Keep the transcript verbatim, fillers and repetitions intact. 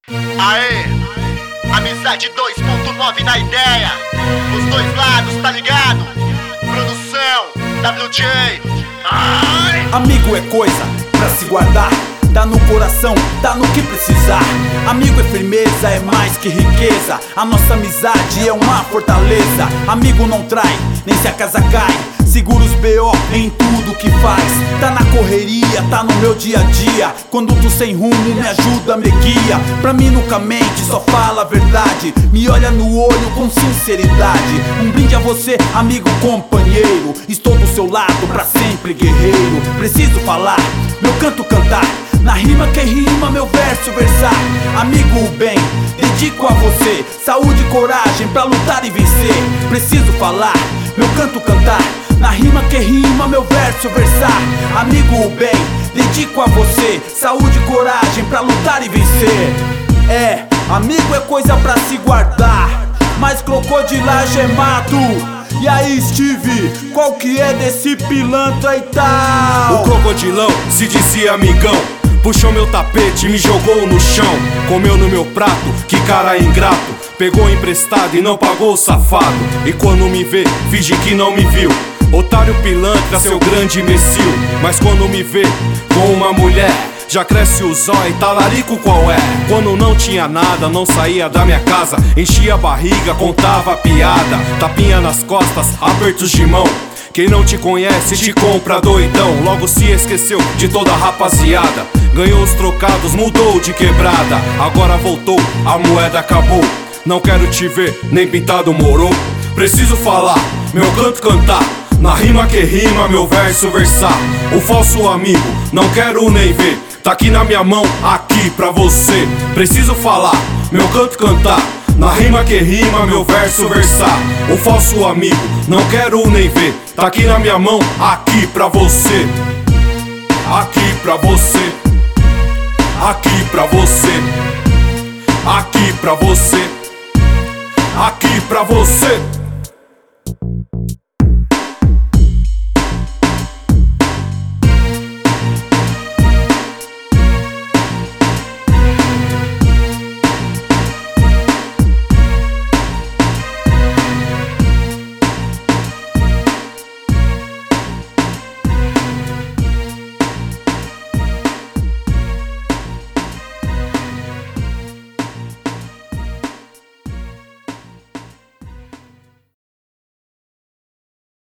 Aê, amizade dois ponto nove na ideia. Os dois lados, tá ligado? Produção, W J. Ai. Amigo é coisa pra se guardar, dá no coração, dá no que precisar. Amigo é firmeza, é mais que riqueza. A nossa amizade é uma fortaleza. Amigo não trai, nem se a casa cai. Segura os B O em tudo que faz. Tá na correria, tá no meu dia a dia. Quando tô sem rumo, me ajuda, me guia. Pra mim nunca mente, só fala a verdade. Me olha no olho com sinceridade. Um brinde a você, amigo companheiro. Estou do seu lado pra sempre, guerreiro. Preciso falar, meu canto cantar. Na rima que rima, meu verso versar. Amigo bem, dedico a você. Saúde e coragem pra lutar e vencer. Preciso falar, meu canto cantar. Na rima que rima, meu verso versar. Amigo bem, dedico a você. Saúde e coragem pra lutar e vencer. É, amigo é coisa pra se guardar, mas crocodilagem é mato. E aí, Steve, qual que é desse pilantra e tal? O crocodilão se dizia amigão, puxou meu tapete e me jogou no chão. Comeu no meu prato, que cara ingrato. Pegou emprestado e não pagou o safado. E quando me vê, finge que não me viu. Otário pilantra, seu grande imbecil. Mas quando me vê com uma mulher, já cresce o zóio, talarico qual é? Quando não tinha nada, não saía da minha casa. Enchia a barriga, contava piada. Tapinha nas costas, apertos de mão. Quem não te conhece te compra doidão. Logo se esqueceu de toda a rapaziada. Ganhou os trocados, mudou de quebrada. Agora voltou, a moeda acabou. Não quero te ver, nem pintado morou. Preciso falar, meu canto cantar. Na rima que rima, meu verso versar. O falso amigo, não quero nem ver. Tá aqui na minha mão, aqui pra você. Preciso falar, meu canto cantar. Na rima que rima, meu verso versar. O falso amigo, não quero nem ver. Tá aqui na minha mão, aqui pra você. Aqui pra você. Aqui pra você. Aqui pra você. Aqui pra você.